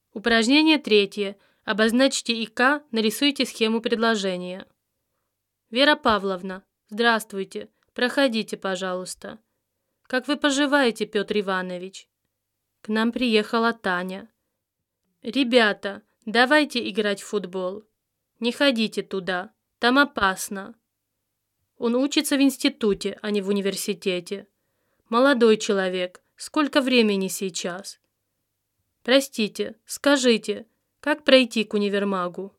Упражнение 3. Обозначьте ИК, нарисуйте схему предложения. Вера Павловна, здравствуйте. Проходите, пожалуйста. Как вы поживаете, Петр Иванович? К нам приехала Таня. Ребята, давайте играть в футбол. Не ходите туда, там опасно. Он учится в институте, а не в университете. Молодой человек, сколько времени сейчас? Простите, скажите, как пройти к универмагу?